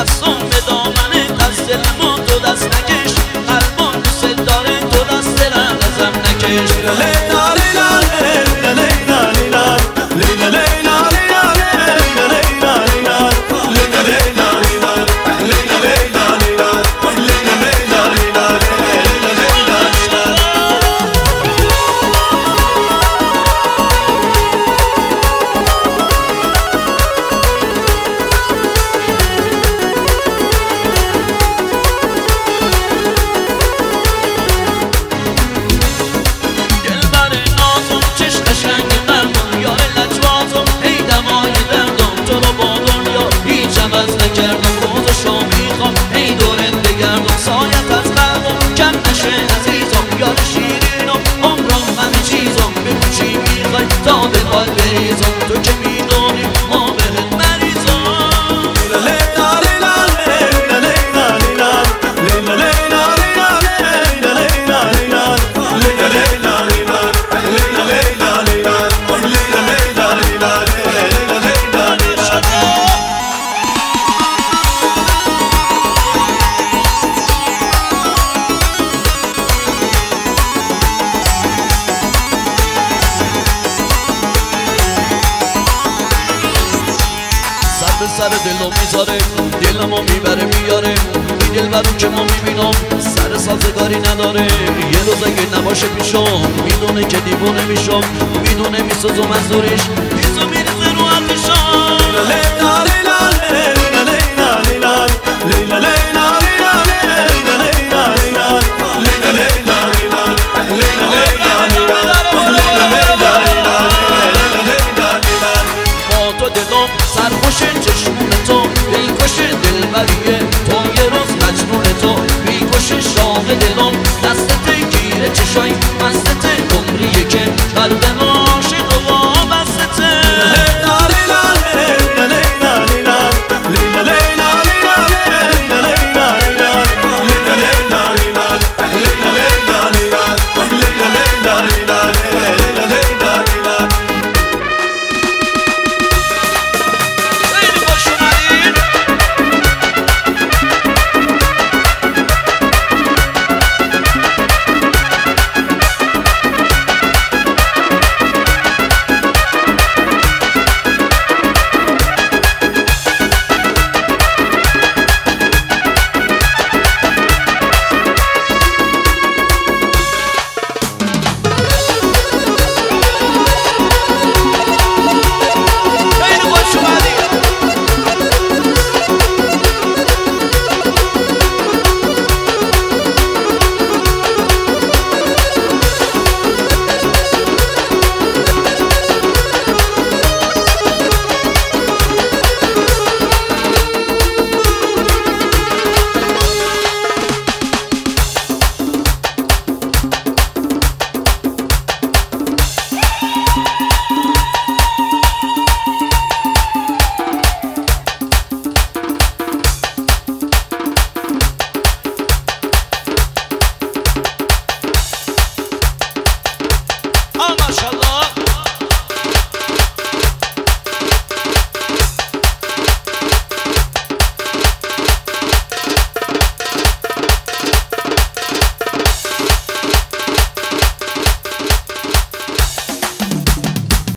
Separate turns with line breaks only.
دستم به دامنه دست دلمو تو دست نکش قلبم دوست داره تو دست دلم ازم نکش تو که میدونی ما بهت مریضم سر دلو میذاره دلمو میبره میاره این دلبرو که ما میبینم سر سازگاری نداره یه روز اگه نباشه پیشم میدونه که دیوونه میشم میدونه میسازم از دورش میزو میریزه رو حرفشم سرخوش چشمون تو بیکشه دلبریه تو یه روز مجنون تو بیکشه شاق دلم دستت گیره چشای مستت عمریه که قلبم عاشق و وابستته ماشاءالله